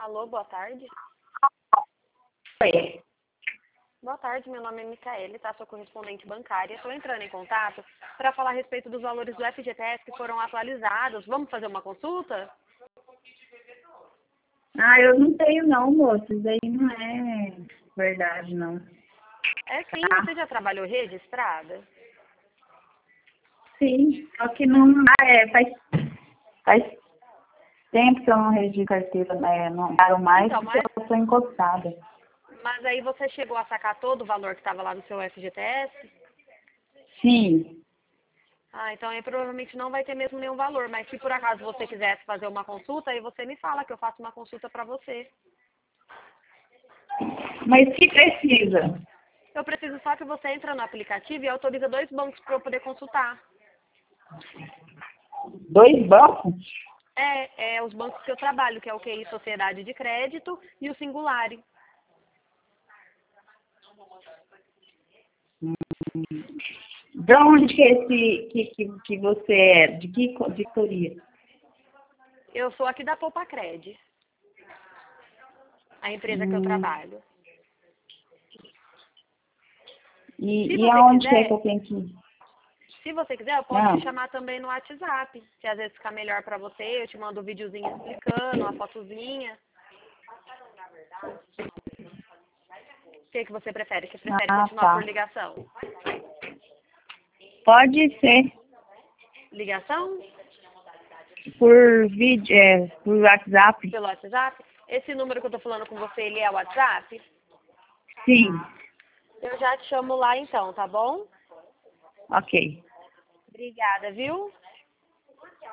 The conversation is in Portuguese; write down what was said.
Alô, boa tarde. Oi. Boa tarde, meu nome é Micaele, tá? Sou correspondente bancária. Estou entrando em contato para falar a respeito dos valores do FGTS que foram atualizados. Vamos fazer uma consulta? Ah, eu não tenho não, moço. Isso aí não é verdade, não. É sim, Tá? você já trabalhou registrada? Sim, só que não. Faz tempo que eu não registro carteira, né? Não paro mais Então, porque eu sou encostada. mas aí você chegou a sacar todo o valor que estava lá no seu FGTS? Sim, Ah, então aí provavelmente não vai ter mesmo nenhum valor, mas se por acaso você quisesse fazer uma consulta, aí você me fala que eu faço uma consulta para você. mas que precisa? Eu preciso só que você entre no aplicativo e autoriza 2 bancos para eu poder consultar. 2 bancos? É os bancos que eu trabalho, que é o QI Sociedade de Crédito e o Singulari. De onde que que você é? De que editoria? Eu sou aqui da Poupa Cred, a empresa que eu Hum, trabalho. Se e você aonde que é que quiser, eu tenho que ir? eu posso te Não. chamar também no WhatsApp, se às vezes ficar melhor pra você, eu te mando um videozinho explicando, uma fotozinha. O que você prefere? Você prefere Ah, continuar por tá. ligação? Pode ser Ligação? por vídeo, por WhatsApp. Pelo WhatsApp? Esse número que eu tô falando com você, ele é o WhatsApp? Sim, Eu já te chamo lá então, tá bom? ok. Obrigada, viu?